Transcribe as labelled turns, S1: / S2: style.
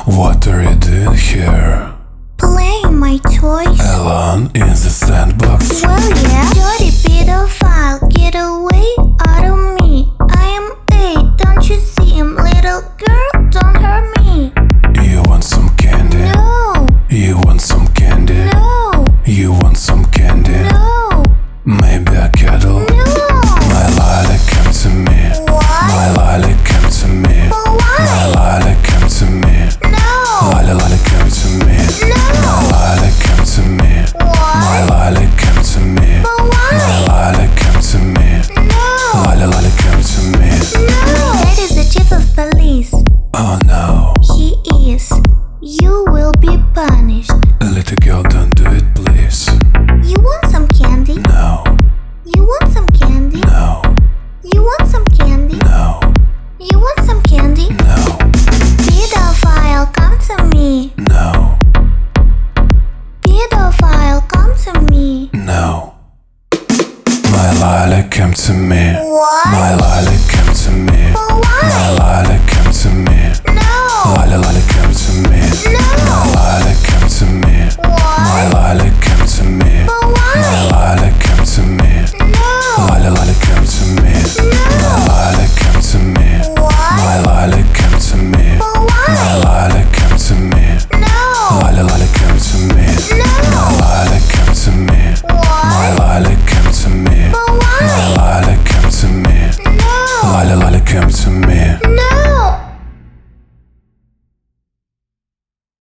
S1: What are you doing here?
S2: Playing my toys.
S1: Alone in the sandbox?
S2: Well, yeah. Dirty pedophile, get away out of me. I am 8, don't you see him? Little girl, don't hurt me.
S1: You want some candy?
S2: No,
S1: You want some candy?
S2: no,
S1: You want some candy?
S2: no,
S1: Maybe a cuddle?
S2: no.
S1: My lily, come to me. My
S2: What?
S1: lily, come to me.
S2: But
S1: My
S2: why?
S1: lily, come to me.
S2: No,
S1: Lily, lily, come to me. My
S2: no.
S1: lily, come to me. My
S2: What?
S1: lily, come to me.
S2: But
S1: My
S2: why?
S1: lily, come to me.
S2: No,
S1: Lily, lily, come to me.
S2: no. That is the chief of police.
S1: Oh no.
S2: He is. You will be punished.
S1: Little girl, don't do it, please.
S2: You want some candy?
S1: No,
S2: You want some candy?
S1: no,
S2: You want some candy?
S1: no,
S2: You want some candy?
S1: no,
S2: Pedophile, come to me.
S1: no,
S2: Pedophile, come to me.
S1: no. My lily, come to me.
S2: What?
S1: My lily, come to me.
S2: But